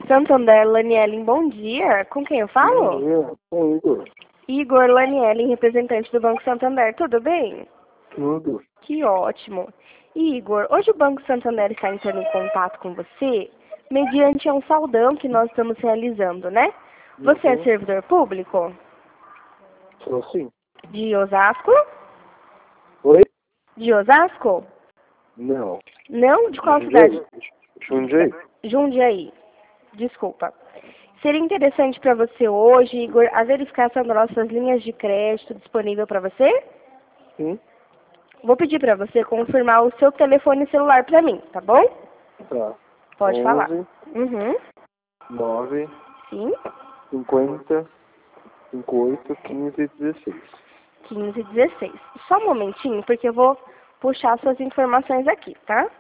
Santander, Lanielen, bom dia. Com quem eu falo? Bom dia, com o Igor. Igor Lanielen, representante do Banco Santander, tudo bem? Tudo. Que ótimo. Igor, hoje o Banco Santander está entrando em contato com você mediante um saldão que nós estamos realizando, né? Você é Uhum. servidor público? Sou sim. De Osasco? Oi? De Osasco? Não. Não? De qual Jundiaí. cidade? Jundiaí. Jundiaí. Desculpa. Seria interessante para você hoje, Igor, a verificação das nossas linhas de crédito disponível para você? Sim. Vou pedir para você confirmar o seu telefone celular para mim, tá bom? Tá. Pode falar. 11, Uhum. 9, Sim. 50, 58, 15 e 16. 15 e 16. Só um momentinho, porque eu vou puxar suas informações aqui, tá?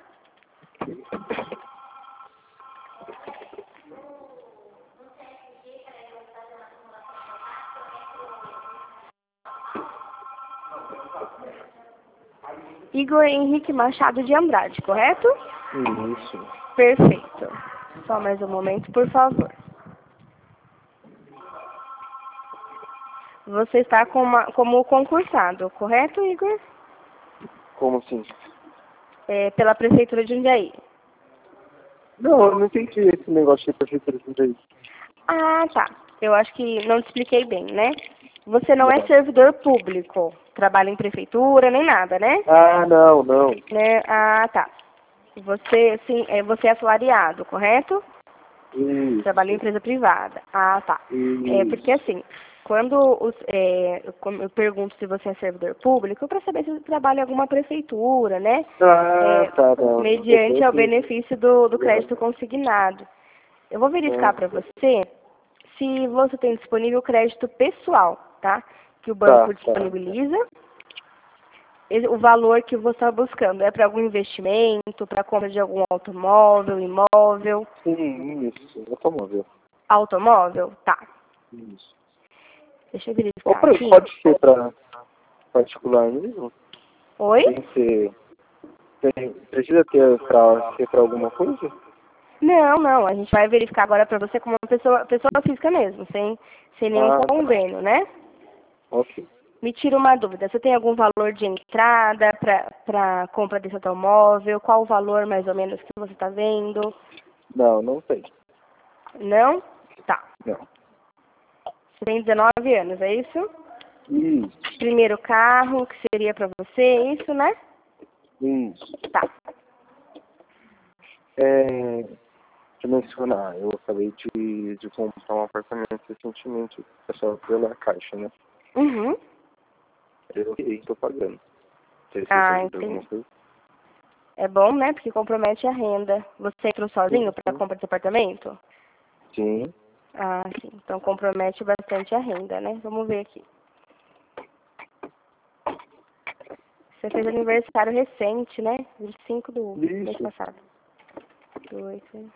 Igor Henrique Machado de Andrade, correto? Isso. Perfeito. Só mais um momento, por favor. Você está como concursado, correto, Igor? Como assim? Pela Prefeitura de Jundiaí. Não, eu não entendi esse negócio de prefeitura de Jundiaí. Ah, tá. Eu acho que não te expliquei bem, né? Você não é Não. servidor público, trabalha em prefeitura, nem nada, né? Ah, não, não. Né? Ah, tá. Você, sim, você é assalariado, correto? Trabalha em Isso. empresa privada. Ah, tá. Porque Isso. assim, quando eu pergunto se você é servidor público, para saber se você trabalha em alguma prefeitura, né? Ah, tá, não. Mediante ao Sim. benefício do crédito consignado. Eu vou verificar para você se você tem disponível crédito pessoal, tá? Que o banco Tá, tá. disponibiliza. O valor que você está buscando é para algum investimento, para compra de algum automóvel, imóvel, Sim, isso. Automóvel. automóvel? Tá. Isso. Deixa eu verificar aqui. Pode ser para particular mesmo? Oi? Tem que ser. Precisa ter para ser para alguma coisa? Não. A gente vai verificar agora para você como uma pessoa física mesmo, sem nenhum Ah, tá. convênio, né? Ok. Me tira uma dúvida. Você tem algum valor de entrada para compra desse automóvel? Qual o valor mais ou menos que você está vendo? Não, não tem. Não? Tá. Não. Você tem 19 anos, é isso? Isso. Primeiro carro, que seria para você, é isso, né? Isso. Tá. De mencionar, eu acabei de comprar um apartamento recentemente, só pela Caixa, né? Uhum. Eu estou pagando. Não sei se isso Ah, ajuda alguma entendi. coisa. É bom, né? Porque compromete a renda. Você entrou sozinho para Sim. compra desse apartamento? Sim. Ah, sim. Então compromete bastante a renda, né? Vamos ver aqui. Você fez aniversário recente, né? 25 do mês Isso. passado. 8.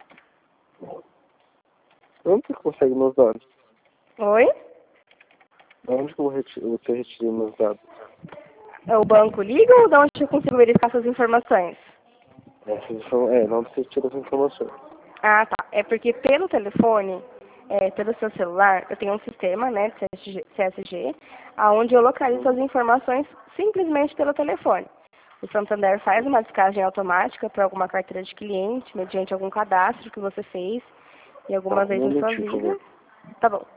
Onde você consegue meus dados? Oi? Onde que você retira meus dados? O banco liga ou de onde eu consigo verificar suas informações? Não você tira as informações. Ah, tá. É porque pelo telefone, pelo seu celular, eu tenho um sistema, né, de CSG, aonde eu localizo as informações simplesmente pelo telefone. O Santander faz uma descagem automática para alguma carteira de cliente, mediante algum cadastro que você fez em alguma Um vez na sua momentinho, por vida. favor. Tá bom.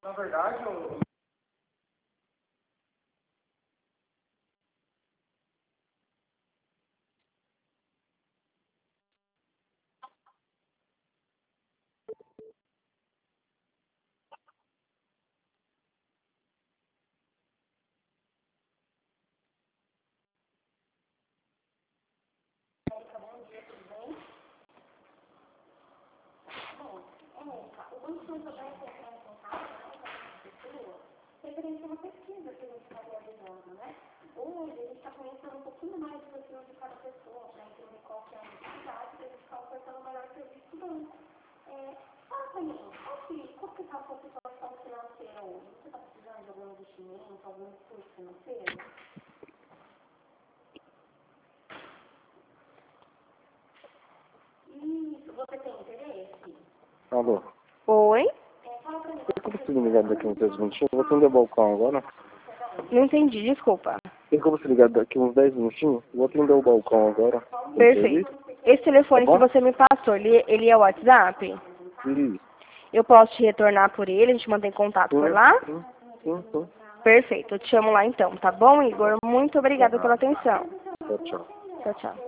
Na verdade, eu... Referente a uma pesquisa que a gente está realizando, né? Hoje a gente está conhecendo um pouquinho mais do perfil de cada pessoa, para entender qual que é a necessidade, para a gente ficar ofertando o melhor serviço do banco. Fala para mim, qual que está a sua situação financeira hoje? Você está precisando de algum investimento, algum recurso financeiro? Isso, você tem interesse? Alô? Oi? Fala para mim. Tem como você me ligar daqui uns 10 minutinhos? Eu vou atender o balcão agora. Não entendi, desculpa. Tem como você ligar daqui uns 10 minutinhos? Eu vou atender o balcão agora. Perfeito. Esse telefone Tá que bom? você me passou, ele é o WhatsApp? Isso. Eu posso te retornar por ele, a gente mantém contato por lá? Sim. Perfeito, eu te chamo lá então, tá bom, Igor? Muito obrigada pela atenção. Tchau, tchau. Tchau, tchau.